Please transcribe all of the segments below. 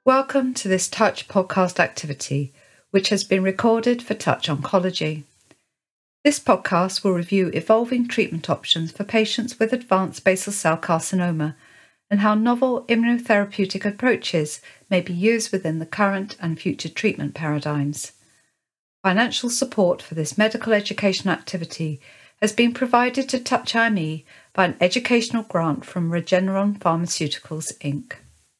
Welcome to this Touch podcast activity, which has been recorded for Touch Oncology. This podcast will review evolving treatment options for patients with advanced basal cell carcinoma and how novel immunotherapeutic approaches may be used within the current and future treatment paradigms. Financial support for this medical education activity has been provided to Touch IME by an educational grant from Regeneron Pharmaceuticals, Inc.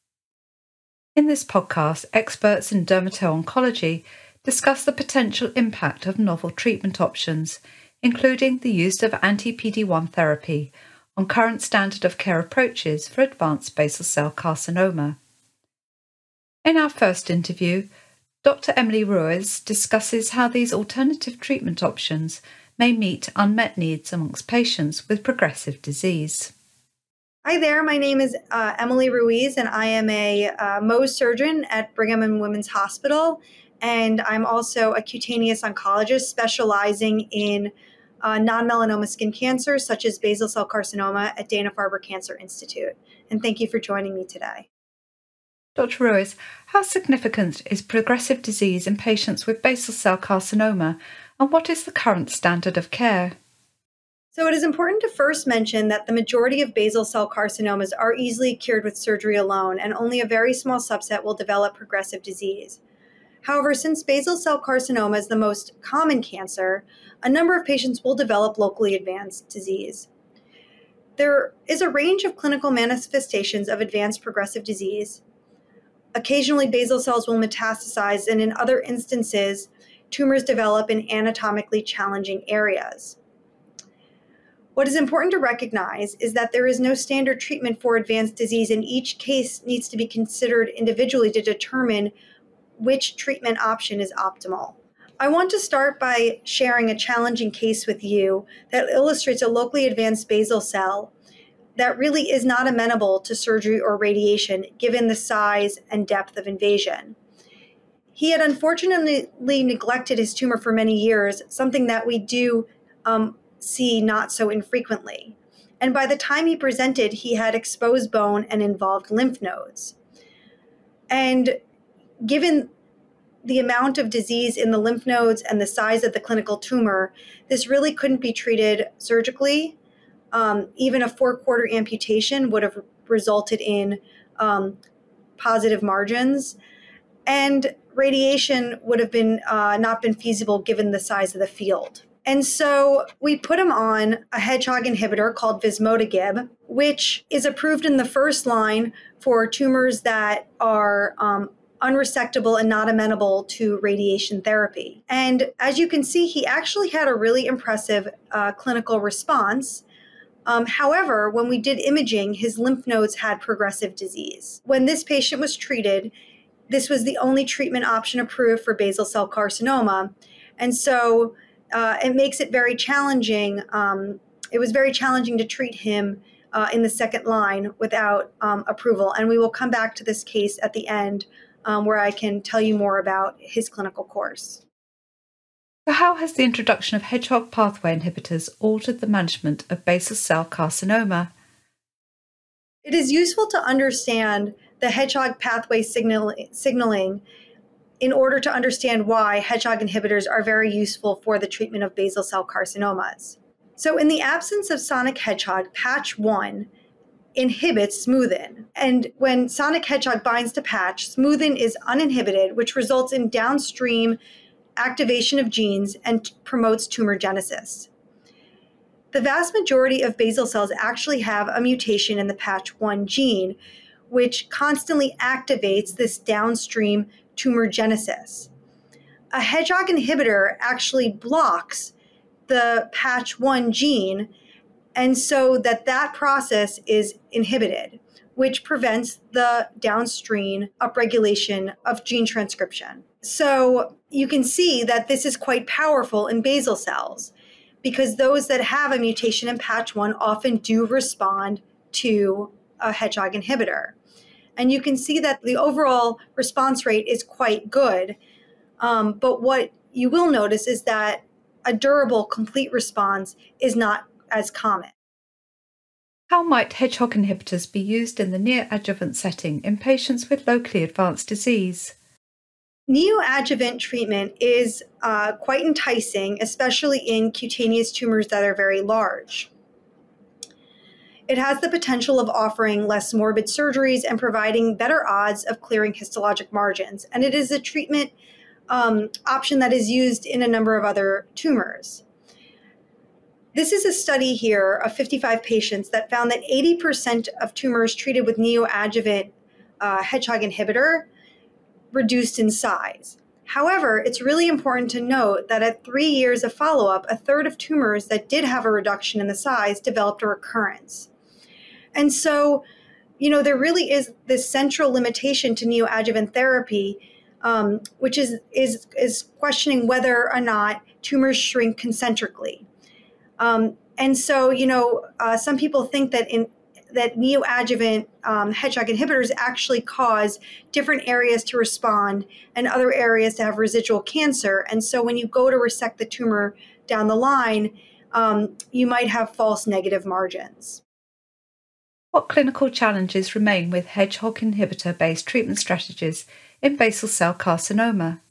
In this podcast, experts in dermato-oncology discuss the potential impact of novel treatment options, including the use of anti-PD-1 therapy on current standard of care approaches for advanced basal cell carcinoma. In our first interview, Dr. Emily Ruiz discusses how these alternative treatment options may meet unmet needs amongst patients with progressive disease. Hi there, my name is Emily Ruiz, and I am a Mohs surgeon at Brigham and Women's Hospital, and I'm also a cutaneous oncologist specializing in non-melanoma skin cancers such as basal cell carcinoma at Dana-Farber Cancer Institute. And thank you for joining me today. Dr. Ruiz, how significant is progressive disease in patients with basal cell carcinoma, and what is the current standard of care? So it is important to first mention that the majority of basal cell carcinomas are easily cured with surgery alone, and only a very small subset will develop progressive disease. However, since basal cell carcinoma is the most common cancer, a number of patients will develop locally advanced disease. There is a range of clinical manifestations of advanced progressive disease. Occasionally, basal cells will metastasize, and in other instances, tumors develop in anatomically challenging areas. What is important to recognize is that there is no standard treatment for advanced disease, and each case needs to be considered individually to determine which treatment option is optimal. I want to start by sharing a challenging case with you that illustrates a locally advanced basal cell that really is not amenable to surgery or radiation given the size and depth of invasion. He had unfortunately neglected his tumor for many years, something that we do see not so infrequently. And by the time he presented, he had exposed bone and involved lymph nodes. And given the amount of disease in the lymph nodes and the size of the clinical tumor, this really couldn't be treated surgically. Even a 4-quarter amputation would have resulted in positive margins, and radiation would have been not been feasible given the size of the field. And so we put him on a hedgehog inhibitor called vismodegib, which is approved in the first line for tumors that are unresectable and not amenable to radiation therapy. And as you can see, he actually had a really impressive clinical response. However, when we did imaging, his lymph nodes had progressive disease. When this patient was treated, this was the only treatment option approved for basal cell carcinoma. And so it makes it very challenging. It was very challenging to treat him in the second line without approval. And we will come back to this case at the end where I can tell you more about his clinical course. So how has the introduction of hedgehog pathway inhibitors altered the management of basal cell carcinoma? It is useful to understand the hedgehog pathway signaling in order to understand why hedgehog inhibitors are very useful for the treatment of basal cell carcinomas. So in the absence of sonic hedgehog, patch-1 inhibits smoothin. And when sonic hedgehog binds to patch, smoothin is uninhibited, which results in downstream activation of genes and promotes tumorigenesis. The vast majority of basal cells actually have a mutation in the patch-1 gene, which constantly activates this downstream tumorigenesis. A hedgehog inhibitor actually blocks the patch-1 gene, and so that process is inhibited, which prevents the downstream upregulation of gene transcription. So you can see that this is quite powerful in basal cells because those that have a mutation in patch-1 often do respond to a hedgehog inhibitor. And you can see that the overall response rate is quite good. But what you will notice is that a durable, complete response is not as common. How might hedgehog inhibitors be used in the neoadjuvant setting in patients with locally advanced disease? Neoadjuvant treatment is quite enticing, especially in cutaneous tumors that are very large. It has the potential of offering less morbid surgeries and providing better odds of clearing histologic margins. And it is a treatment option that is used in a number of other tumors. This is a study here of 55 patients that found that 80% of tumors treated with neoadjuvant hedgehog inhibitor reduced in size. However, it's really important to note that at 3 years of follow-up, a third of tumors that did have a reduction in the size developed a recurrence. And so, there really is this central limitation to neoadjuvant therapy, which is questioning whether or not tumors shrink concentrically. And so, some people think that that neoadjuvant hedgehog inhibitors actually cause different areas to respond and other areas to have residual cancer. And so when you go to resect the tumor down the line, you might have false negative margins. What clinical challenges remain with hedgehog inhibitor-based treatment strategies in basal cell carcinoma?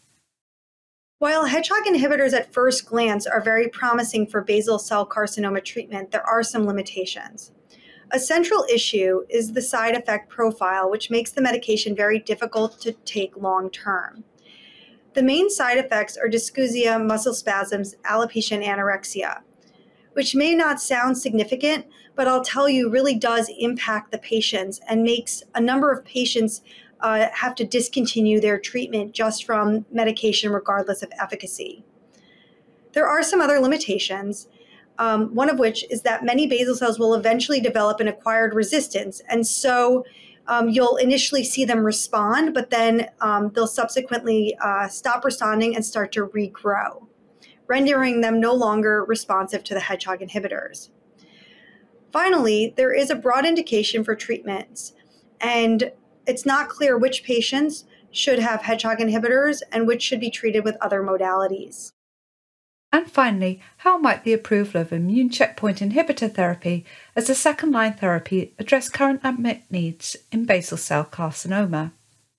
While hedgehog inhibitors at first glance are very promising for basal cell carcinoma treatment, there are some limitations. A central issue is the side effect profile, which makes the medication very difficult to take long term. The main side effects are dysgeusia, muscle spasms, alopecia, and anorexia, which may not sound significant, but I'll tell you really does impact the patients and makes a number of patients have to discontinue their treatment just from medication regardless of efficacy. There are some other limitations, one of which is that many basal cells will eventually develop an acquired resistance. And so you'll initially see them respond, but then they'll subsequently stop responding and start to regrow, rendering them no longer responsive to the hedgehog inhibitors. Finally, there is a broad indication for treatments, and it's not clear which patients should have hedgehog inhibitors and which should be treated with other modalities. And finally, how might the approval of immune checkpoint inhibitor therapy as a second-line therapy address current unmet needs in basal cell carcinoma?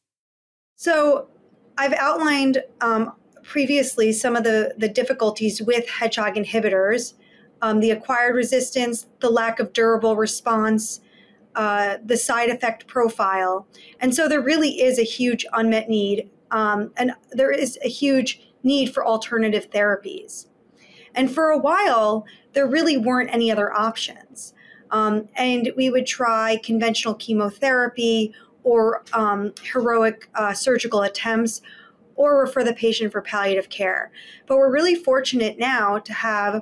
So I've outlined previously some of the difficulties with hedgehog inhibitors, the acquired resistance, the lack of durable response, the side effect profile. And so there really is a huge unmet need, and there is a huge need for alternative therapies. And for a while, there really weren't any other options. And we would try conventional chemotherapy or heroic surgical attempts, or refer the patient for palliative care. But we're really fortunate now to have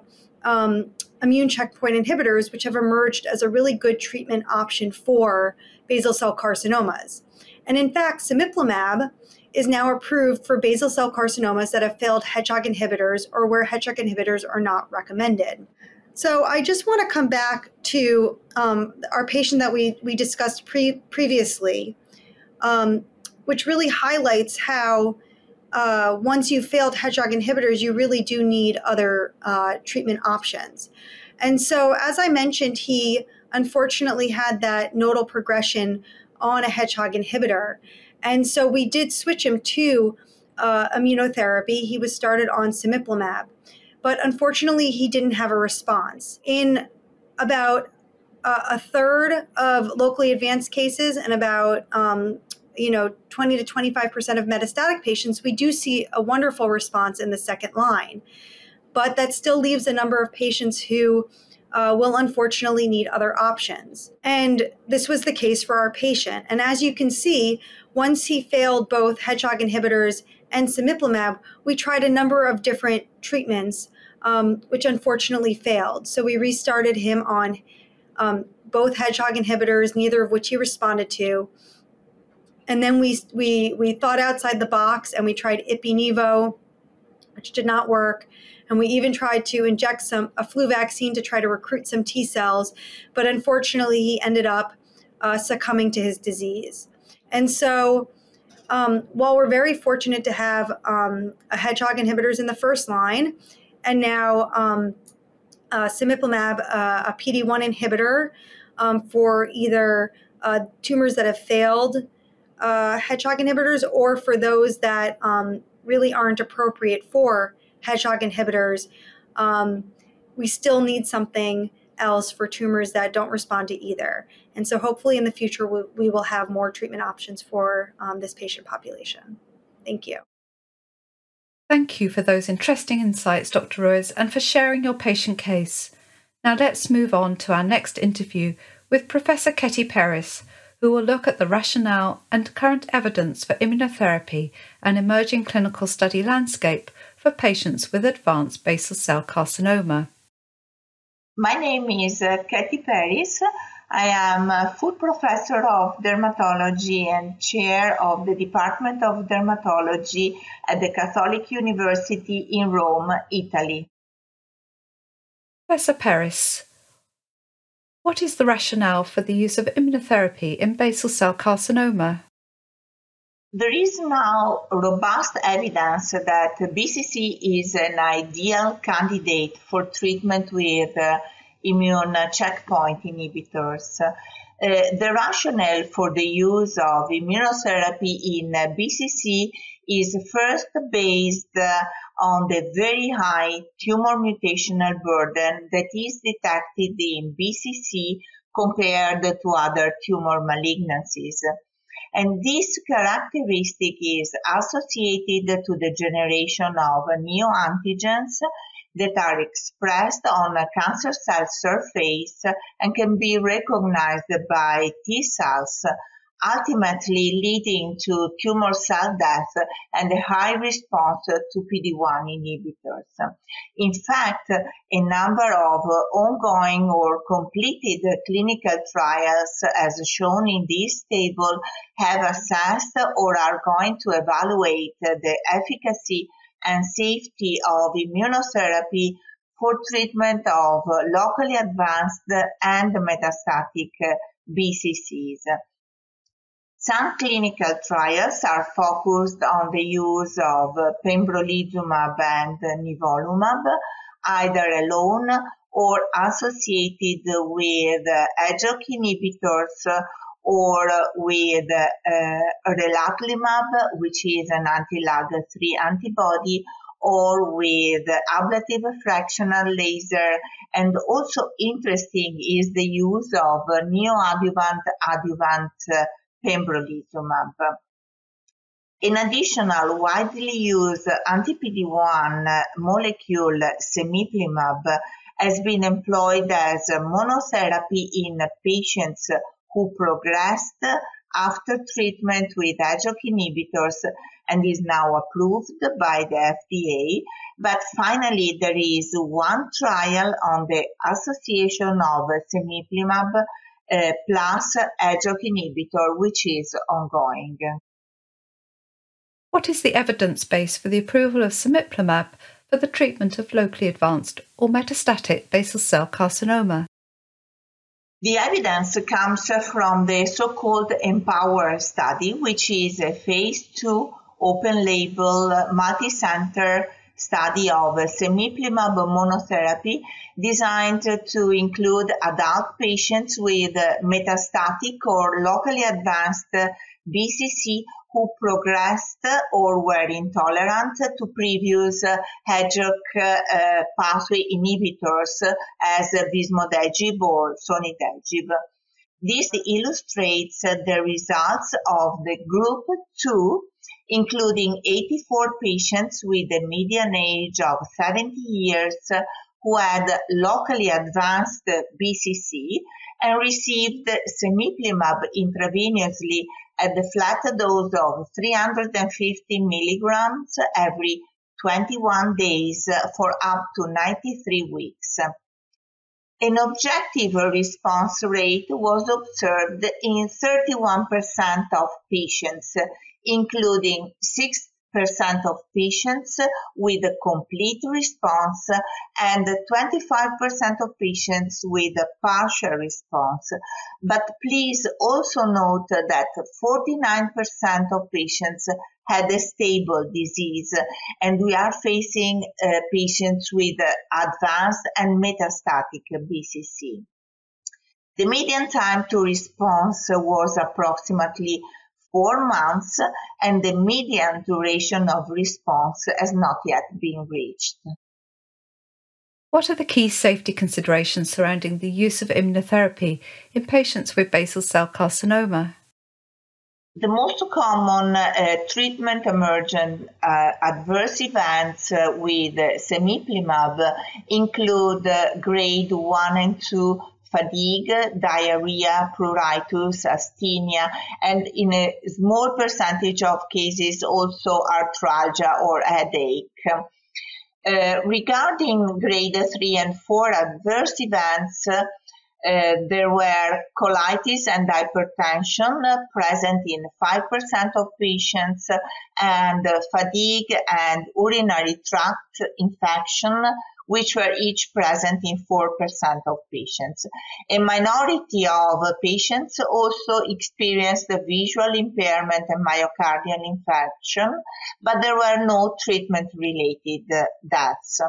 immune checkpoint inhibitors, which have emerged as a really good treatment option for basal cell carcinomas. And in fact, cemiplimab is now approved for basal cell carcinomas that have failed hedgehog inhibitors or where hedgehog inhibitors are not recommended. So I just want to come back to our patient that we discussed previously, which really highlights how once you've failed hedgehog inhibitors, you really do need other treatment options. And so, as I mentioned, he unfortunately had that nodal progression on a hedgehog inhibitor. And so we did switch him to immunotherapy. He was started on cemiplimab. But unfortunately, he didn't have a response. In about a third of locally advanced cases and about 20 to 25% of metastatic patients, we do see a wonderful response in the second line. But that still leaves a number of patients who will unfortunately need other options. And this was the case for our patient. And as you can see, once he failed both hedgehog inhibitors and cemiplimab, we tried a number of different treatments, which unfortunately failed. So we restarted him on both hedgehog inhibitors, neither of which he responded to. And then we thought outside the box and we tried Ipi/Nivo, which did not work. And we even tried to inject a flu vaccine to try to recruit some T cells. But unfortunately, he ended up succumbing to his disease. And so while we're very fortunate to have a hedgehog inhibitors in the first line, and now cemiplimab, a PD-1 inhibitor, for either tumors that have failed hedgehog inhibitors, or for those that really aren't appropriate for hedgehog inhibitors. We still need something else for tumors that don't respond to either. And so hopefully in the future, we will have more treatment options for this patient population. Thank you. Thank you for those interesting insights, Dr. Ruiz, and for sharing your patient case. Now let's move on to our next interview with Professor Ketty Perris, who will look at the rationale and current evidence for immunotherapy and emerging clinical study landscape for patients with advanced basal cell carcinoma. My name is Ketty Perris. I am a full professor of dermatology and chair of the Department of Dermatology at the Catholic University in Rome, Italy. Professor Perris, what is the rationale for the use of immunotherapy in basal cell carcinoma? There is now robust evidence that BCC is an ideal candidate for treatment with immune checkpoint inhibitors. The rationale for the use of immunotherapy in BCC is first based on the very high tumor mutational burden that is detected in BCC compared to other tumor malignancies. And this characteristic is associated to the generation of neoantigens that are expressed on a cancer cell surface and can be recognized by T cells, ultimately leading to tumor cell death and a high response to PD-1 inhibitors. In fact, a number of ongoing or completed clinical trials, as shown in this table, have assessed or are going to evaluate the efficacy and safety of immunotherapy for treatment of locally advanced and metastatic BCCs. Some clinical trials are focused on the use of pembrolizumab and nivolumab, either alone or associated with hedgehog inhibitors or with relatlimab, which is an anti-LAG-3 antibody, or with ablative fractional laser. And also interesting is the use of neoadjuvant pembrolizumab. An additional widely used anti-PD-1 molecule, cemiplimab, has been employed as monotherapy in patients who progressed after treatment with hedgehog inhibitors and is now approved by the FDA. But finally, there is one trial on the association of cemiplimab plus hedgehog inhibitor, which is ongoing. What is the evidence base for the approval of cemiplimab for the treatment of locally advanced or metastatic basal cell carcinoma? The evidence comes from the so-called EMPOWER study, which is a phase 2 open-label multi-center study of cemiplimab monotherapy designed to include adult patients with metastatic or locally advanced BCC who progressed or were intolerant to previous hedgehog pathway inhibitors as vismodegib or sonidegib. This illustrates the results of the group 2, including 84 patients with a median age of 70 years who had locally advanced BCC and received cemiplimab intravenously at the flat dose of 350 milligrams every 21 days for up to 93 weeks. An objective response rate was observed in 31% of patients, including 6% of patients with a complete response and 25% of patients with a partial response. But please also note that 49% of patients had a stable disease, and we are facing patients with advanced and metastatic BCC. The median time to response was approximately 4 months, and the median duration of response has not yet been reached. What are the key safety considerations surrounding the use of immunotherapy in patients with basal cell carcinoma? The most common treatment-emergent adverse events with cemiplimab include grade 1 and 2 fatigue, diarrhea, pruritus, asthenia, and in a small percentage of cases also arthralgia or headache. Regarding grade 3 and 4 adverse events, there were colitis and hypertension present in 5% of patients, and fatigue and urinary tract infection, which were each present in 4% of patients. A minority of patients also experienced visual impairment and myocardial infarction, but there were no treatment-related deaths.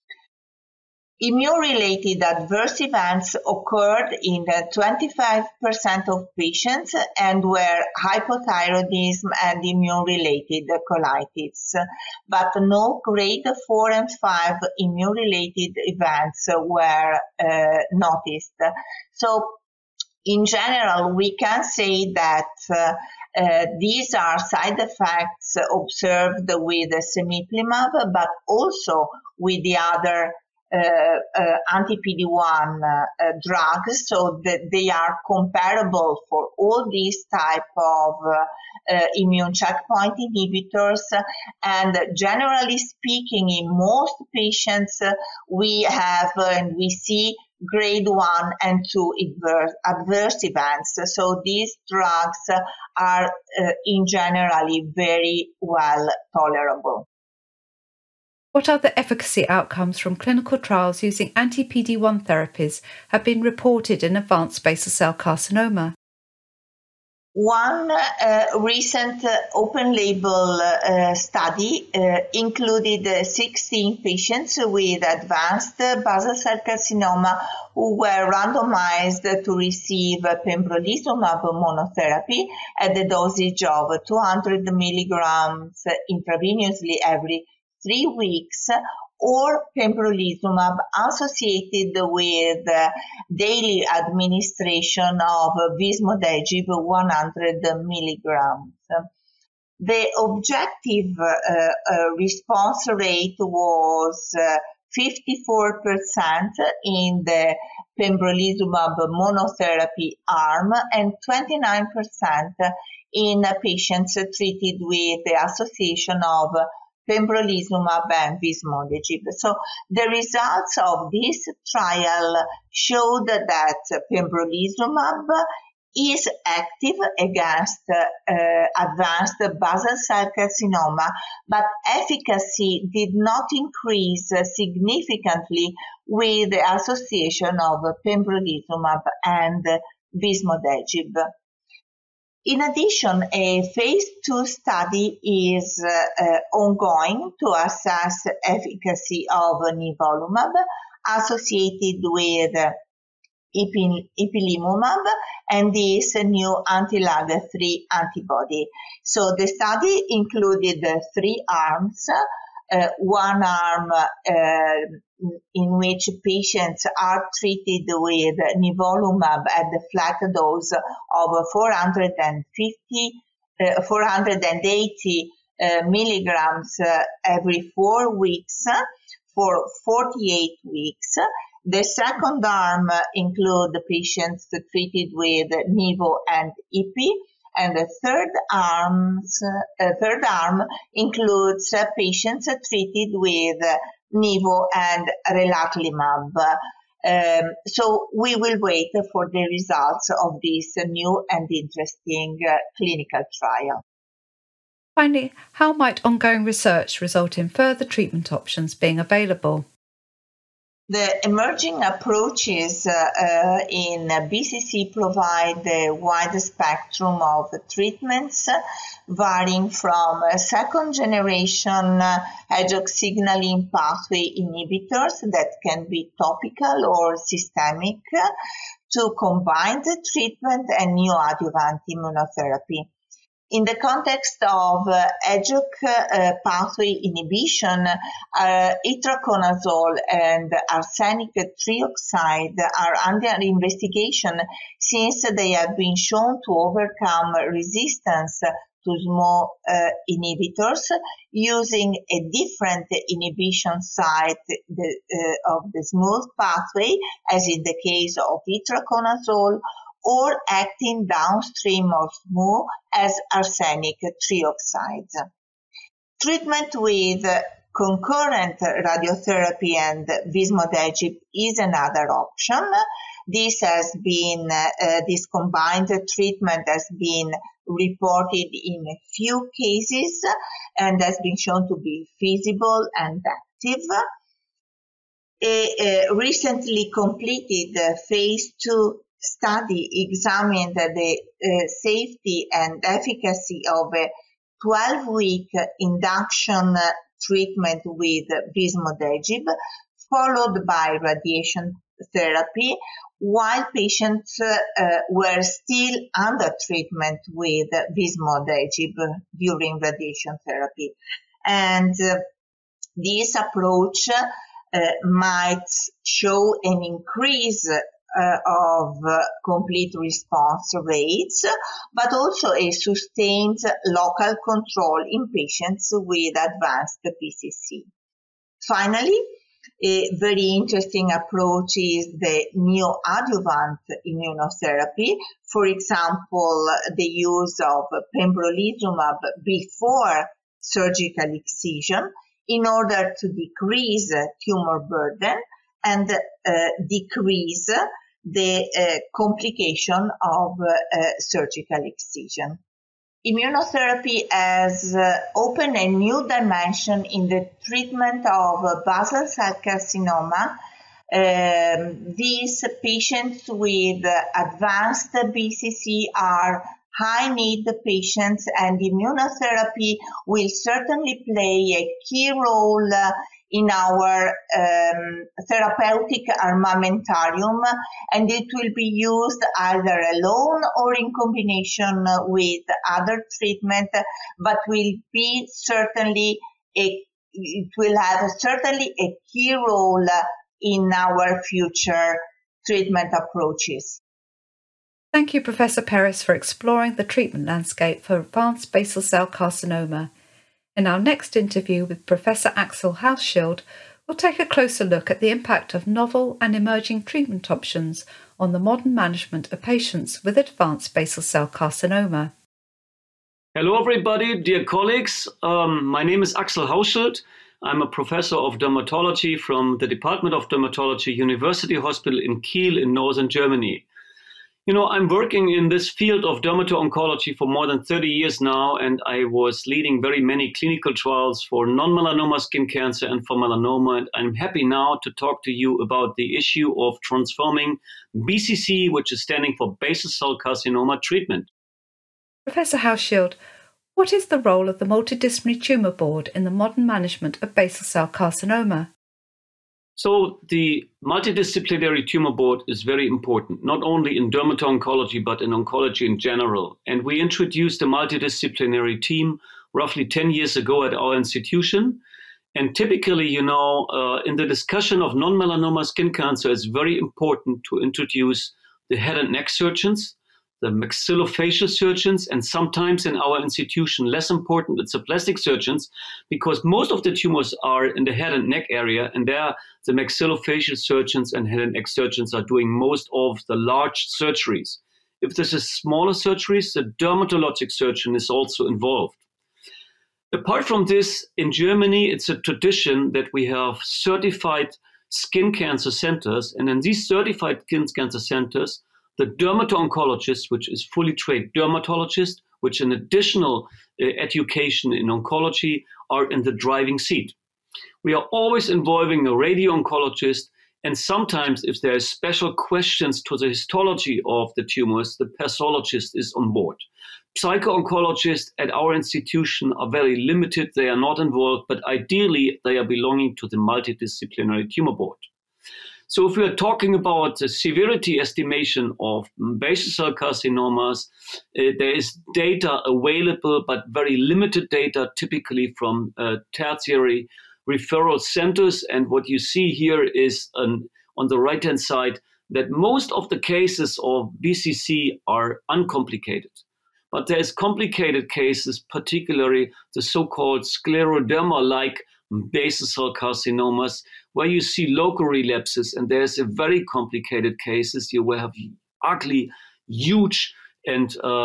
Immune-related adverse events occurred in 25% of patients and were hypothyroidism and immune-related colitis, but no grade 4 and 5 immune-related events were noticed. So, in general, we can say that these are side effects observed with cemiplimab, but also with the other anti-PD-1 drugs, so that they are comparable for all these type of immune checkpoint inhibitors. And generally speaking, in most patients, we have and we see grade 1 and 2 adverse events. So these drugs are in generally very well tolerable. What other efficacy outcomes from clinical trials using anti-PD-1 therapies have been reported in advanced basal cell carcinoma? One recent open-label study included 16 patients with advanced basal cell carcinoma who were randomized to receive pembrolizumab monotherapy at the dosage of 200 milligrams intravenously every 3 weeks, or pembrolizumab associated with daily administration of vismodegib 100 milligrams. The objective response rate was 54% in the pembrolizumab monotherapy arm and 29% in patients treated with the association of pembrolizumab and vismodegib. So the results of this trial showed that pembrolizumab is active against advanced basal cell carcinoma, but efficacy did not increase significantly with the association of pembrolizumab and vismodegib. In addition, a phase 2 study is ongoing to assess efficacy of nivolumab associated with ipilimumab and this new anti-LAG-3 antibody. So the study included 3 arms. One arm in which patients are treated with nivolumab at the flat dose of 480 milligrams every 4 weeks for 48 weeks. The second arm includes patients treated with nivo and ipi. And the third arm includes patients treated with nivo and relatlimab. So we will wait for the results of this new and interesting clinical trial. Finally, how might ongoing research result in further treatment options being available? The emerging approaches in BCC provide a wide spectrum of treatments, varying from second-generation HEJOK signaling pathway inhibitors that can be topical or systemic, to combine the treatment and neoadjuvant immunotherapy. In the context of EDGE pathway inhibition, itraconazole and arsenic trioxide are under investigation since they have been shown to overcome resistance to small inhibitors using a different inhibition site of the smooth pathway, as in the case of itraconazole, or acting downstream of SMU as arsenic trioxide. Treatment with concurrent radiotherapy and vismodegib is another option. This combined treatment has been reported in a few cases and has been shown to be feasible and active. A recently completed phase 2 study examined the safety and efficacy of a 12-week induction treatment with vismodegib, followed by radiation therapy, while patients were still under treatment with vismodegib during radiation therapy. And this approach might show an increase of complete response rates, but also a sustained local control in patients with advanced BCC. Finally, a very interesting approach is the neoadjuvant immunotherapy. For example, the use of pembrolizumab before surgical excision in order to decrease tumor burden and decrease the complication of surgical excision. Immunotherapy has opened a new dimension in the treatment of basal cell carcinoma. These patients with advanced BCC are high-need patients, and immunotherapy will certainly play a key role in our therapeutic armamentarium, and it will be used either alone or in combination with other treatment, but it will have certainly a key role in our future treatment approaches. Thank you, Professor Perez, for exploring the treatment landscape for advanced basal cell carcinoma. In our next interview with Professor Axel Hauschild, we'll take a closer look at the impact of novel and emerging treatment options on the modern management of patients with advanced basal cell carcinoma. Hello, everybody, dear colleagues. My name is Axel Hauschild. I'm a professor of dermatology from the Department of Dermatology, University Hospital in Kiel in northern Germany. You know, I'm working in this field of dermato-oncology for more than 30 years now, and I was leading very many clinical trials for non-melanoma skin cancer and for melanoma, and I'm happy now to talk to you about the issue of transforming BCC, which is standing for basal cell carcinoma, treatment. Professor Hauschild, what is the role of the Multidisciplinary Tumour Board in the modern management of basal cell carcinoma? So the Multidisciplinary Tumor Board is very important, not only in dermato-oncology, but in oncology in general. And we introduced a multidisciplinary team roughly 10 years ago at our institution. And typically, you know, in the discussion of non-melanoma skin cancer, it's very important to introduce the head and neck surgeons, the maxillofacial surgeons, and sometimes in our institution, less important, it's the plastic surgeons, because most of the tumors are in the head and neck area, and there the maxillofacial surgeons and head and neck surgeons are doing most of the large surgeries. If this is smaller surgeries, the dermatologic surgeon is also involved. Apart from this, in Germany, it's a tradition that we have certified skin cancer centers, and in these certified skin cancer centers, the dermato-oncologist, which is fully trained dermatologist, which an additional education in oncology, are in the driving seat. We are always involving a radio-oncologist, and sometimes if there are special questions to the histology of the tumors, the pathologist is on board. Psycho-oncologists at our institution are very limited. They are not involved, but ideally they are belonging to the Multidisciplinary Tumor Board. So if we are talking about the severity estimation of basal cell carcinomas, there is data available, but very limited data, typically from tertiary referral centers. And what you see here is on the right-hand side that most of the cases of BCC are uncomplicated. But there's complicated cases, particularly the so-called scleroderma-like basal cell carcinomas, where you see local relapses, and there's a very complicated cases. You will have ugly, huge, and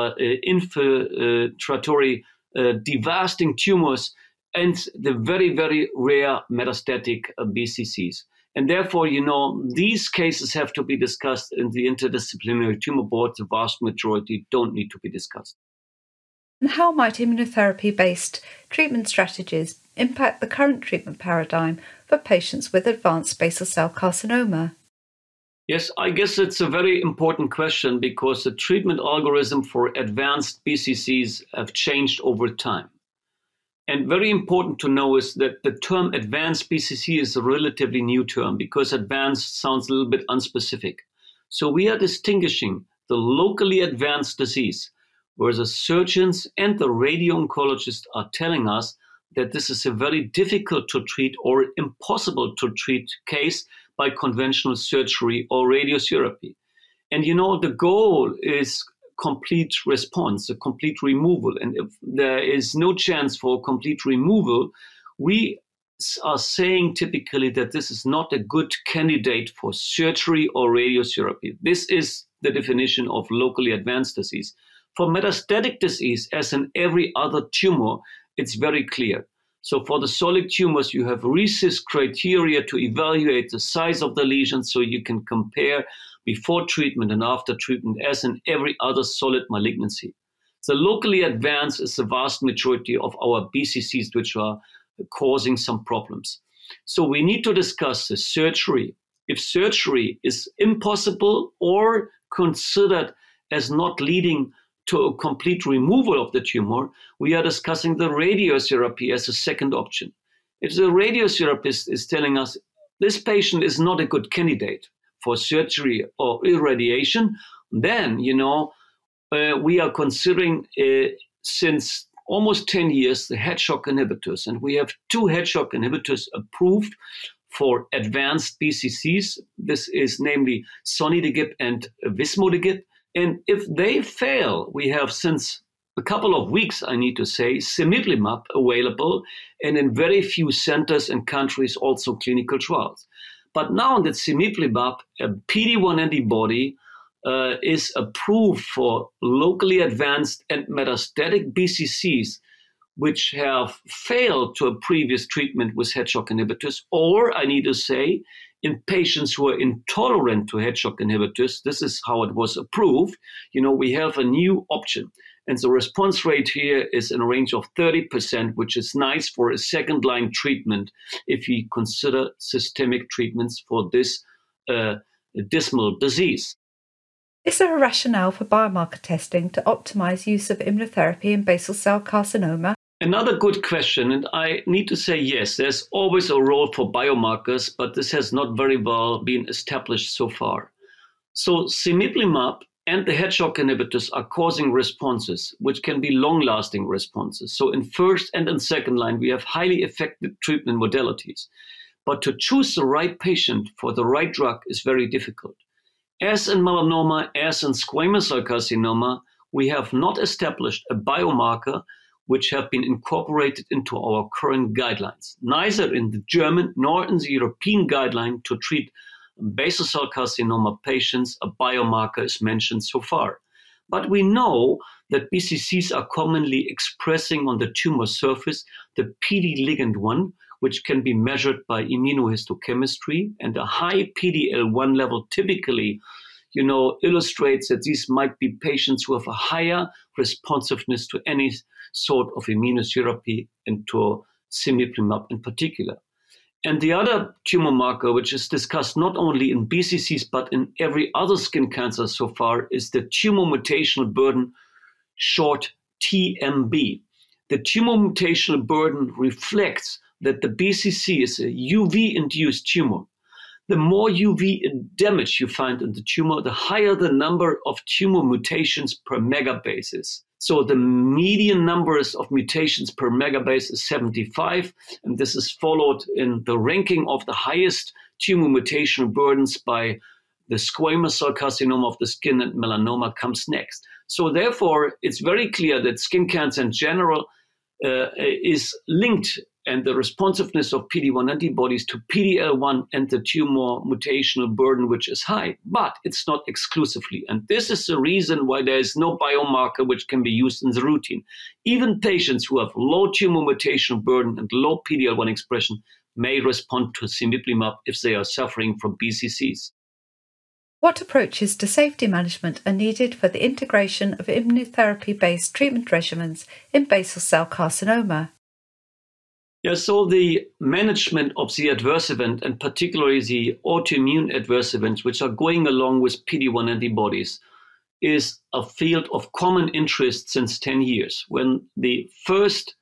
infiltratory, devastating tumors, and the very, very rare metastatic BCCs. And therefore, these cases have to be discussed in the interdisciplinary tumor board. The vast majority don't need to be discussed. And how might immunotherapy-based treatment strategies impact the current treatment paradigm for patients with advanced basal cell carcinoma? Yes, I guess it's a very important question because the treatment algorithm for advanced BCCs have changed over time. And very important to know is that the term advanced BCC is a relatively new term because advanced sounds a little bit unspecific. So we are distinguishing the locally advanced disease, where the surgeons and the radio-oncologists are telling us that this is a very difficult to treat or impossible to treat case by conventional surgery or radiotherapy. And the goal is complete response, a complete removal. And if there is no chance for complete removal, we are saying typically that this is not a good candidate for surgery or radiotherapy. This is the definition of locally advanced disease. For metastatic disease, as in every other tumor, it's very clear. So for the solid tumors, you have RECIST criteria to evaluate the size of the lesion so you can compare before treatment and after treatment as in every other solid malignancy. The locally advanced is the vast majority of our BCCs, which are causing some problems. So we need to discuss the surgery. If surgery is impossible or considered as not leading to a complete removal of the tumor, we are discussing the radiotherapy as a second option. If the radiotherapist is telling us this patient is not a good candidate for surgery or irradiation, then, we are considering since almost 10 years the Hedgehog inhibitors. And we have 2 Hedgehog inhibitors approved for advanced BCCs. This is namely sonidegib and vismodegib. And if they fail, we have since a couple of weeks, I need to say, cemiplimab available, and in very few centers and countries also clinical trials. But now that cemiplimab, a PD-1 antibody, is approved for locally advanced and metastatic BCCs, which have failed to a previous treatment with Hedgehog inhibitors, or I need to say, in patients who are intolerant to Hedgehog inhibitors, this is how it was approved, we have a new option. And the response rate here is in a range of 30%, which is nice for a second-line treatment if we consider systemic treatments for this dismal disease. Is there a rationale for biomarker testing to optimize use of immunotherapy in basal cell carcinoma? Another good question, and I need to say yes, there's always a role for biomarkers, but this has not very well been established so far. So cemiplimab and the Hedgehog inhibitors are causing responses, which can be long-lasting responses. So in first and in second line, we have highly effective treatment modalities. But to choose the right patient for the right drug is very difficult. As in melanoma, as in squamous cell carcinoma, we have not established a biomarker which have been incorporated into our current guidelines. Neither in the German nor in the European guideline to treat basal cell carcinoma patients, a biomarker is mentioned so far. But we know that BCCs are commonly expressing on the tumor surface the PD-ligand 1, which can be measured by immunohistochemistry, and a high PD-L1 level typically illustrates that these might be patients who have a higher responsiveness to any sort of immunotherapy and to cemiplimab in particular. And the other tumor marker, which is discussed not only in BCCs but in every other skin cancer so far, is the tumor mutational burden, short TMB. The tumor mutational burden reflects that the BCC is a UV-induced tumor. the more UV damage you find in the tumor, the higher the number of tumor mutations per megabase is. So the median numbers of mutations per megabase is 75, and this is followed in the ranking of the highest tumor mutation burdens by the squamous cell carcinoma of the skin, and melanoma comes next. So therefore, it's very clear that skin cancer in general is linked, and the responsiveness of PD-1 antibodies to PD-L1 and the tumor mutational burden, which is high, but it's not exclusively. And this is the reason why there is no biomarker which can be used in the routine. Even patients who have low tumor mutational burden and low PD-L1 expression may respond to cemiplimab if they are suffering from BCCs. What approaches to safety management are needed for the integration of immunotherapy-based treatment regimens in basal cell carcinoma? Yeah, so the management of the adverse event, and particularly the autoimmune adverse events, which are going along with PD-1 antibodies, is a field of common interest since 10 years. When the first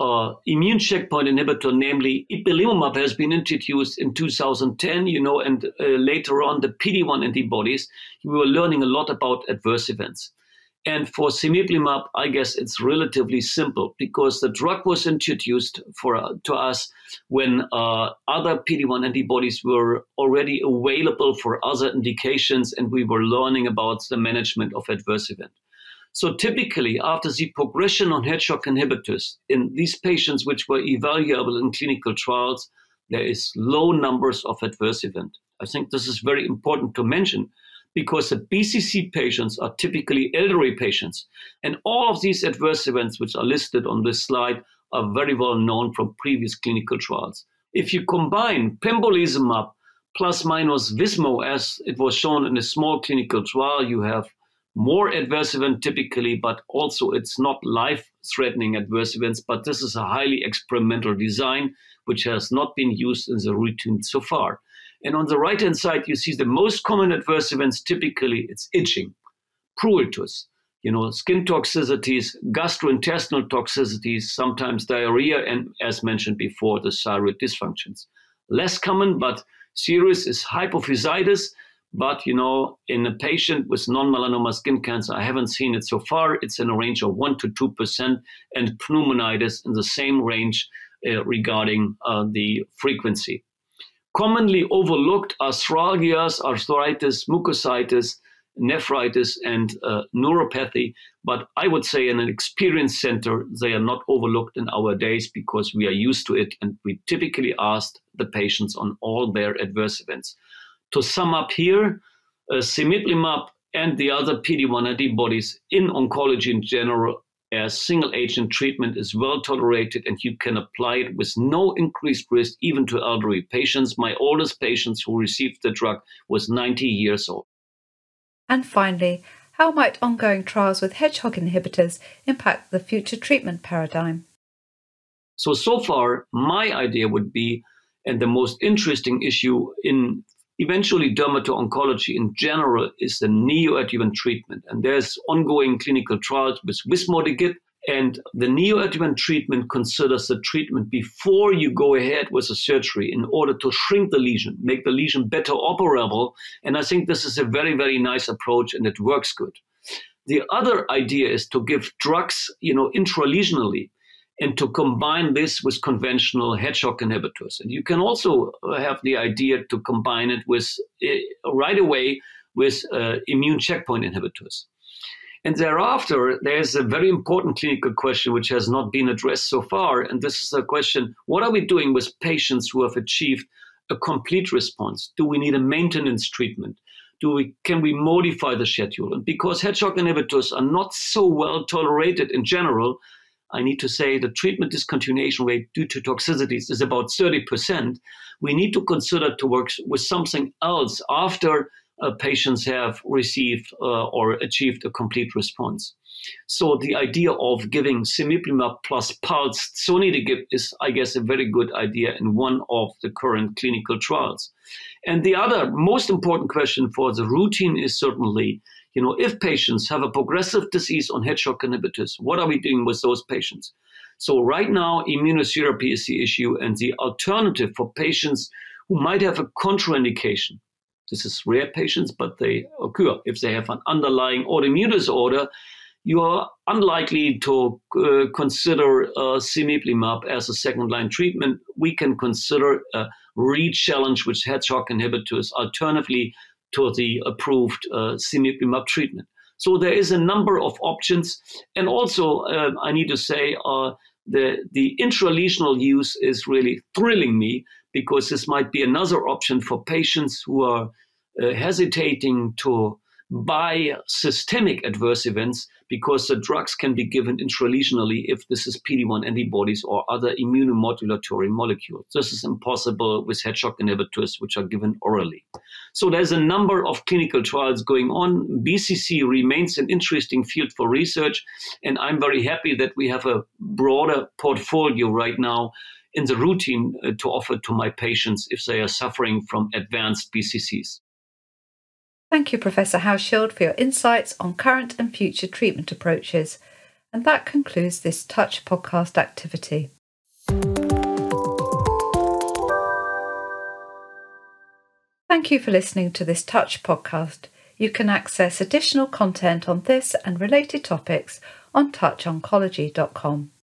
immune checkpoint inhibitor, namely ipilimumab, has been introduced in 2010, and later on the PD-1 antibodies, we were learning a lot about adverse events. And for cemiplimab, I guess it's relatively simple because the drug was introduced to us when other PD-1 antibodies were already available for other indications, and we were learning about the management of adverse event. So typically, after the progression on Hedgehog inhibitors in these patients which were evaluable in clinical trials, there is low numbers of adverse event. I think this is very important to mention because the BCC patients are typically elderly patients. And all of these adverse events which are listed on this slide are very well known from previous clinical trials. If you combine pembrolizumab plus minus Vismo, as it was shown in a small clinical trial, you have more adverse event typically, but also it's not life-threatening adverse events, but this is a highly experimental design which has not been used in the routine so far. And on the right-hand side, you see the most common adverse events. Typically, it's itching, pruritus, skin toxicities, gastrointestinal toxicities, sometimes diarrhea, and as mentioned before, the thyroid dysfunctions. Less common, but serious is hypophysitis. But, in a patient with non-melanoma skin cancer, I haven't seen it so far. It's in a range of 1% to 2%, and pneumonitis in the same range regarding the frequency. Commonly overlooked are arthralgias, arthritis, mucositis, nephritis, and neuropathy. But I would say in an experience center, they are not overlooked in our days because we are used to it, and we typically asked the patients on all their adverse events. To sum up here, cemiplimab and the other PD-1 antibodies in oncology in general as single-agent treatment is well tolerated, and you can apply it with no increased risk even to elderly patients. My oldest patients who received the drug was 90 years old. And finally, how might ongoing trials with Hedgehog inhibitors impact the future treatment paradigm? So far, my idea would be, and the most interesting issue in eventually dermato-oncology in general, is the neoadjuvant treatment. And there's ongoing clinical trials with Vismodegib, and the neoadjuvant treatment considers the treatment before you go ahead with the surgery in order to shrink the lesion, make the lesion better operable. And I think this is a very, very nice approach, and it works good. The other idea is to give drugs, intralesionally, and to combine this with conventional Hedgehog inhibitors. And you can also have the idea to combine it with right away with immune checkpoint inhibitors. And thereafter, there's a very important clinical question which has not been addressed so far. And this is a question, what are we doing with patients who have achieved a complete response? Do we need a maintenance treatment? Can we modify the schedule? And because Hedgehog inhibitors are not so well tolerated in general, I need to say the treatment discontinuation rate due to toxicities is about 30%. We need to consider to work with something else after patients have received or achieved a complete response. So the idea of giving cemiplimab plus pulsed sonidegib is, I guess, a very good idea in one of the current clinical trials. And the other most important question for the routine is certainly, if patients have a progressive disease on Hedgehog inhibitors, what are we doing with those patients? So right now, immunotherapy is the issue, and the alternative for patients who might have a contraindication. This is rare patients, but they occur. If they have an underlying autoimmune disorder, you are unlikely to consider cemiplimab as a second-line treatment. We can consider a re-challenge with Hedgehog inhibitors alternatively to the approved cemiplimab treatment. So there is a number of options. And also, I need to say, the intralesional use is really thrilling me, because this might be another option for patients who are hesitating to buy systemic adverse events, because the drugs can be given intralesionally if this is PD-1 antibodies or other immunomodulatory molecules. This is impossible with Hedgehog inhibitors, which are given orally. So there's a number of clinical trials going on. BCC remains an interesting field for research, and I'm very happy that we have a broader portfolio right now in the routine to offer to my patients if they are suffering from advanced BCCs. Thank you, Professor Hauschild, for your insights on current and future treatment approaches. And that concludes this Touch podcast activity. Thank you for listening to this Touch podcast. You can access additional content on this and related topics on touchoncology.com.